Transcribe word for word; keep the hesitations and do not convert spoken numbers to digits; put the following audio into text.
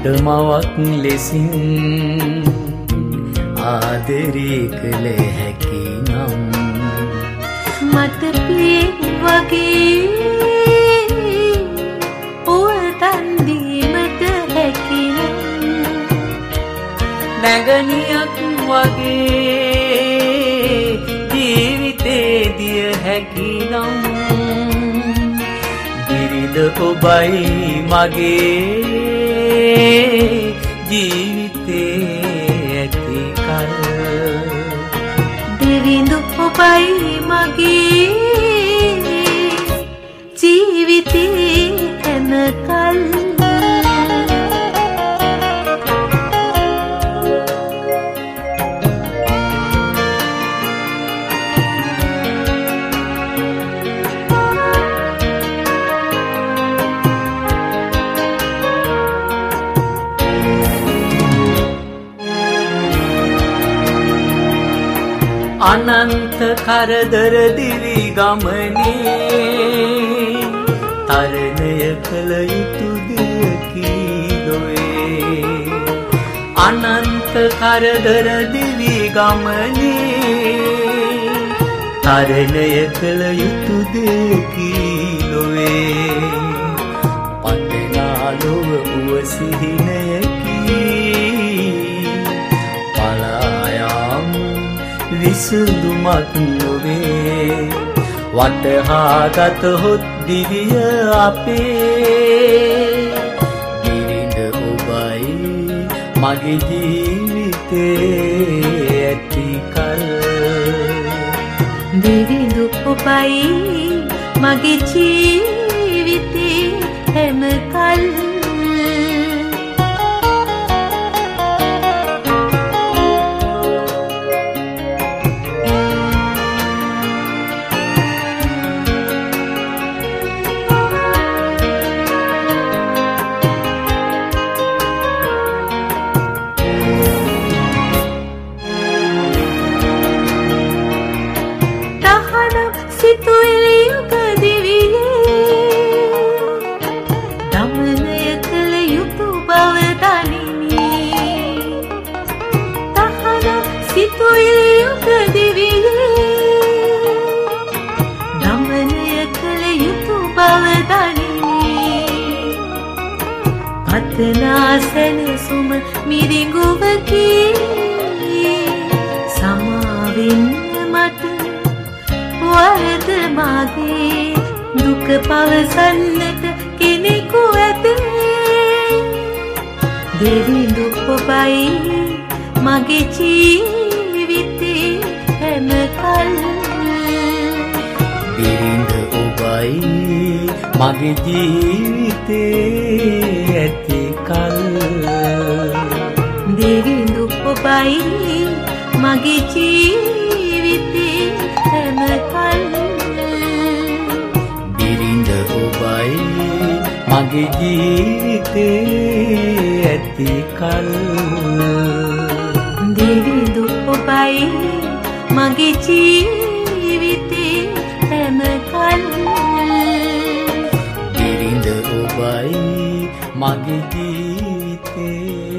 මට මවක් ලෙසින් ආදරේ කළ හැකි නම් මට පිය වගේ පුවතන් දීමට හැකි නම් නැගණියක් වගේ ජීවිතේ දිය හැකි නම් බිරිඳ ඔබයි මගේ ජීවිතේ ඇති කල බිරිඳ ඔබයි මගේ ජීවිතේ හැම කල් අනන්ත කරදර දිවි ගමනේ තරණය කළ යුතු දෙයකි දොවේ අනන්ත කරදර දිවි ගමනේ තරණය කළ යුතු දෙයකි දොවේ පතනා ලොව වූ සිහිනයකි විසඳුමක් නොවේ වටහා ගතහොත් දිවිය අපේ බිරිඳ ඔබයි මගේ ජීවිතේ ඇති කල බිරිඳ ඔබයි මගේ ජීවිතේ හැම කල් පතනා සැනසුම මිරිඟුවකි සමාවෙන්න මට වරද මාගේ දුක පවසන්නට කෙනෙකු ඇත බිරිඳ ඔබයි මගේ ජීවිතේ හැම කල් බිරිඳ ඔබයි මගේ ජීවිතේ ඇති කල බිරිඳ ඔබයි මගේ ජීවිතේ හැම කල් බිරිඳ ඔබයි මගේ ජීවිතේ ඇති කල බිරිඳ ඔබයි මගේ ජීවිතේ හැම කල් බිරිඳ ඔබයි මගේ ජීවිතේ